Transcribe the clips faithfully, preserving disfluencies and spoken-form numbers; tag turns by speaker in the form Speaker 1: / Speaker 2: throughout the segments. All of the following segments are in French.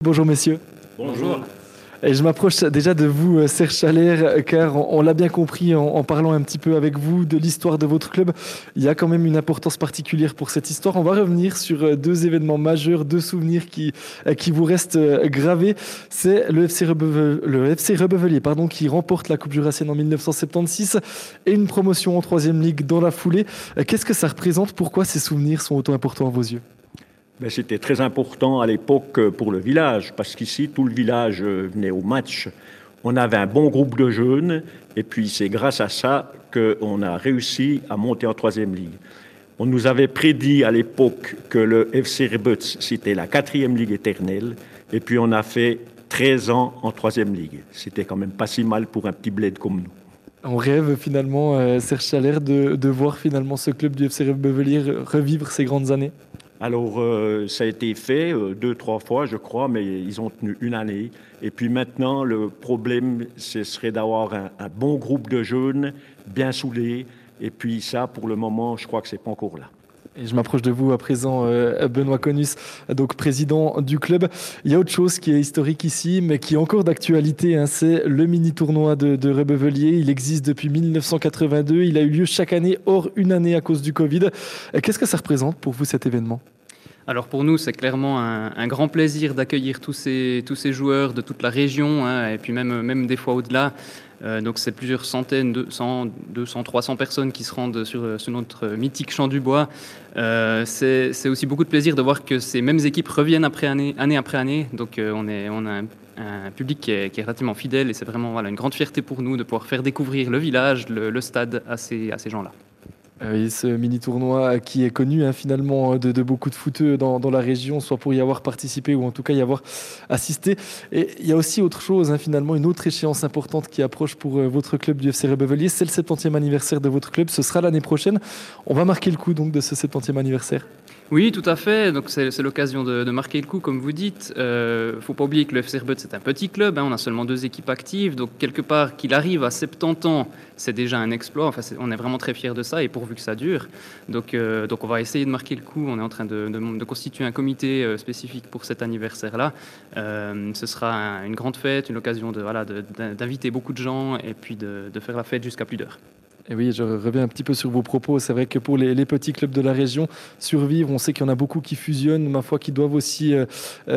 Speaker 1: Bonjour messieurs.
Speaker 2: Bonjour.
Speaker 1: Et je m'approche déjà de vous, Serge Chalère, car on, on l'a bien compris en, en parlant un petit peu avec vous de l'histoire de votre club. Il y a quand même une importance particulière pour cette histoire. On va revenir sur deux événements majeurs, deux souvenirs qui, qui vous restent gravés. C'est le F C Rebeuve, le F C Rebeuvellier, pardon, qui remporte la Coupe Jurassienne en dix-neuf cent soixante-seize et une promotion en troisième ligue dans la foulée. Qu'est-ce que ça représente? Pourquoi ces souvenirs sont autant importants à vos yeux?
Speaker 2: Ben, c'était très important à l'époque pour le village, parce qu'ici, tout le village venait au match. On avait un bon groupe de jeunes, et puis c'est grâce à ça qu'on a réussi à monter en troisième ligue. On nous avait prédit à l'époque que le F C Rebeuts, c'était la quatrième ligue éternelle, et puis on a fait treize ans en troisième ligue. C'était quand même pas si mal pour un petit bled comme nous.
Speaker 1: On rêve finalement, euh, Serge Chalère, de, de voir finalement ce club du F C Rebeuvellier revivre ces grandes années.
Speaker 2: Alors, euh, ça a été fait euh, deux, trois fois, je crois, mais ils ont tenu une année. Et puis maintenant, le problème, ce serait d'avoir un, un bon groupe de jeunes, bien soudés. Et puis ça, pour le moment, je crois que c'est pas encore là.
Speaker 1: Et je m'approche de vous à présent, euh, Benoît Conus, donc président du club. Il y a autre chose qui est historique ici, mais qui est encore d'actualité, hein, c'est le mini-tournoi de, de Rebeuvellier. Il existe depuis dix-neuf cent quatre-vingt-deux. Il a eu lieu chaque année, hors une année à cause du Covid. Qu'est-ce que ça représente pour vous, cet événement ?
Speaker 3: Alors pour nous, c'est clairement un, un grand plaisir d'accueillir tous ces, tous ces joueurs de toute la région, hein, et puis même, même des fois au-delà. Euh, donc c'est plusieurs centaines, de cent, deux cents, trois cents personnes qui se rendent sur, sur notre mythique Champ du Bois. Euh, c'est, c'est aussi beaucoup de plaisir de voir que ces mêmes équipes reviennent après année, année après année. Donc euh, on, est, on a un, un public qui est, qui est relativement fidèle, et c'est vraiment voilà, une grande fierté pour nous de pouvoir faire découvrir le village, le, le stade à ces, à ces gens-là.
Speaker 1: Oui, ce mini-tournoi qui est connu, hein, finalement de, de beaucoup de footeux dans, dans la région, soit pour y avoir participé ou en tout cas y avoir assisté. Et il y a aussi autre chose, hein, finalement, une autre échéance importante qui approche pour euh, votre club du F C Rebeuvellier, c'est le septantième anniversaire de votre club. Ce sera l'année prochaine. On va marquer le coup donc de ce septantième anniversaire.
Speaker 3: Oui, tout à fait. Donc c'est, c'est l'occasion de, de marquer le coup, comme vous dites. Il euh, ne faut pas oublier que le F C Rebeuts, c'est un petit club, hein, on a seulement deux équipes actives. Donc quelque part, qu'il arrive à soixante-dix ans, c'est déjà un exploit. Enfin, c'est, on est vraiment très fiers de ça, et pourvu que ça dure. Donc, euh, donc on va essayer de marquer le coup. On est en train de, de, de constituer un comité euh, spécifique pour cet anniversaire-là. Euh, ce sera un, une grande fête, une occasion de, voilà, de, d'inviter beaucoup de gens, et puis de, de faire la fête jusqu'à plus d'heures.
Speaker 1: Et oui, je reviens un petit peu sur vos propos. C'est vrai que pour les, les petits clubs de la région, survivre, on sait qu'il y en a beaucoup qui fusionnent, ma foi, qui doivent aussi euh,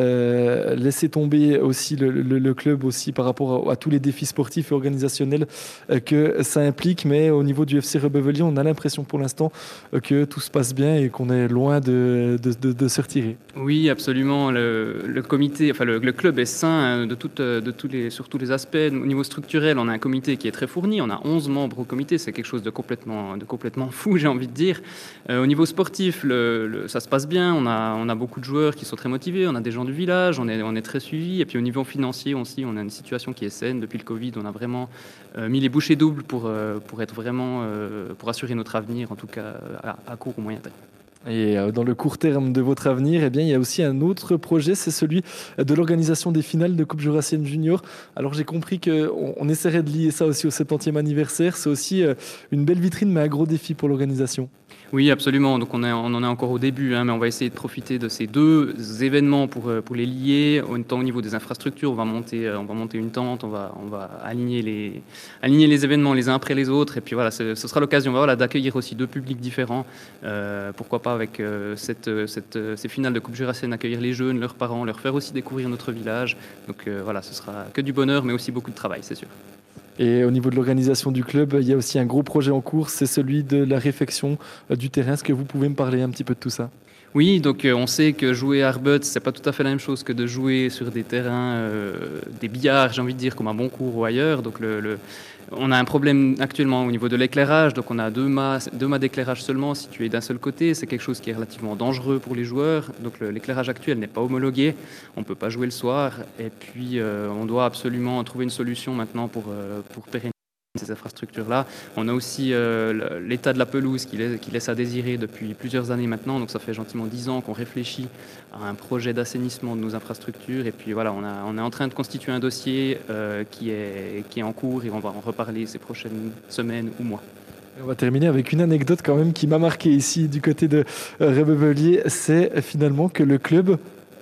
Speaker 1: euh, laisser tomber aussi le, le, le club aussi par rapport à, à tous les défis sportifs et organisationnels euh, que ça implique. Mais au niveau du F C Rebeuvellier, on a l'impression pour l'instant euh, que tout se passe bien et qu'on est loin de, de, de, de se retirer.
Speaker 3: Oui, absolument. Le, le comité, enfin le, le club est sain de, toute, de tous les, sur tous les aspects. Au niveau structurel, on a un comité qui est très fourni. On a onze membres au comité. C'est quelque chose de complètement, de complètement fou, j'ai envie de dire. Euh, au niveau sportif, le, le, ça se passe bien. On a, on a beaucoup de joueurs qui sont très motivés. On a des gens du village. On est, on est très suivis. Et puis au niveau financier aussi, on a une situation qui est saine. Depuis le Covid, on a vraiment euh, mis les bouchées doubles pour, euh, pour être vraiment, euh, pour assurer notre avenir, en tout cas à, à court ou moyen terme.
Speaker 1: Et dans le court terme de votre avenir, eh bien, il y a aussi un autre projet, c'est celui de l'organisation des finales de Coupe Jurassienne Junior. Alors j'ai compris qu'on on essaierait de lier ça aussi au septantième anniversaire. C'est aussi une belle vitrine, mais un gros défi pour l'organisation.
Speaker 3: Oui, absolument. Donc on, est, on en est encore au début, hein, mais on va essayer de profiter de ces deux événements pour, pour les lier. Autant au niveau des infrastructures, on va monter, on va monter une tente, on va, on va aligner, les, aligner les événements les uns après les autres. Et puis voilà, ce, ce sera l'occasion voilà, d'accueillir aussi deux publics différents. Euh, pourquoi pas avec euh, cette, cette, ces finales de Coupe Jurassienne, accueillir les jeunes, leurs parents, leur faire aussi découvrir notre village. Donc euh, voilà, ce sera que du bonheur, mais aussi beaucoup de travail, c'est sûr.
Speaker 1: Et au niveau de l'organisation du club, il y a aussi un gros projet en cours, c'est celui de la réfection du terrain. Est-ce que vous pouvez me parler un petit peu de tout ça ?
Speaker 3: Oui, donc euh, on sait que jouer à Rebeuts, c'est pas tout à fait la même chose que de jouer sur des terrains, euh, des billards, j'ai envie de dire, comme à Boncourt ou ailleurs. Donc le, le, on a un problème actuellement au niveau de l'éclairage, donc on a deux mâts, deux mâts d'éclairage seulement situés d'un seul côté. C'est quelque chose qui est relativement dangereux pour les joueurs. Donc le, l'éclairage actuel n'est pas homologué, on ne peut pas jouer le soir. Et puis euh, on doit absolument trouver une solution maintenant pour, euh, pour pérenniser ces infrastructures-là. On a aussi euh, l'état de la pelouse qui laisse, qui laisse à désirer depuis plusieurs années maintenant. Donc ça fait gentiment dix ans qu'on réfléchit à un projet d'assainissement de nos infrastructures. Et puis voilà, on, a, on est en train de constituer un dossier euh, qui, est, qui est en cours et on va en reparler ces prochaines semaines ou mois.
Speaker 1: On va terminer avec une anecdote quand même qui m'a marqué ici du côté de Rebeuvellier. C'est finalement que le club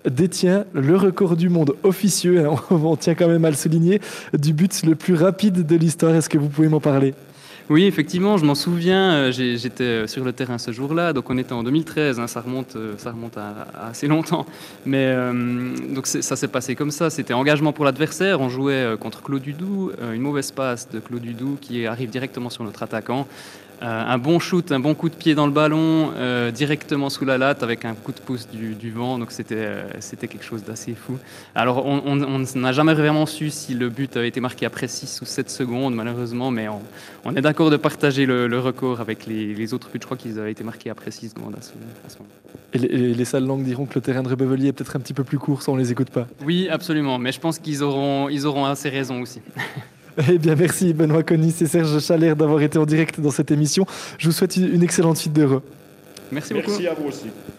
Speaker 1: détient le record du monde officieux, hein, on tient quand même à le souligner, du but le plus rapide de l'histoire. Est-ce que vous pouvez m'en parler ?
Speaker 3: Oui, effectivement, je m'en souviens, j'ai, j'étais sur le terrain ce jour-là, donc on était en deux mille treize, hein, ça remonte, ça remonte à, à assez longtemps, mais euh, donc ça s'est passé comme ça, c'était engagement pour l'adversaire, on jouait contre Claude Dudou, une mauvaise passe de Claude Dudou qui arrive directement sur notre attaquant, euh, un bon shoot, un bon coup de pied dans le ballon, euh, directement sous la latte avec un coup de pouce du, du vent, donc c'était, euh, c'était quelque chose d'assez fou. Alors on, on, on n'a jamais vraiment su si le but avait été marqué après six ou sept secondes malheureusement, mais on, on est d'accord de partager le, le record avec les, les autres buts. Je crois qu'ils avaient été marqués après six secondes à ce, à ce moment.
Speaker 1: Et les, les sales langues diront que le terrain de Rebevelier est peut-être un petit peu plus court, ça on les écoute pas.
Speaker 3: Oui, absolument, mais je pense qu'ils auront, ils auront assez raison aussi.
Speaker 1: Eh bien, merci Benoît Conis et Serge Chalère d'avoir été en direct dans cette émission. Je vous souhaite une excellente suite d'heureux.
Speaker 3: Merci beaucoup.
Speaker 2: Merci à vous aussi.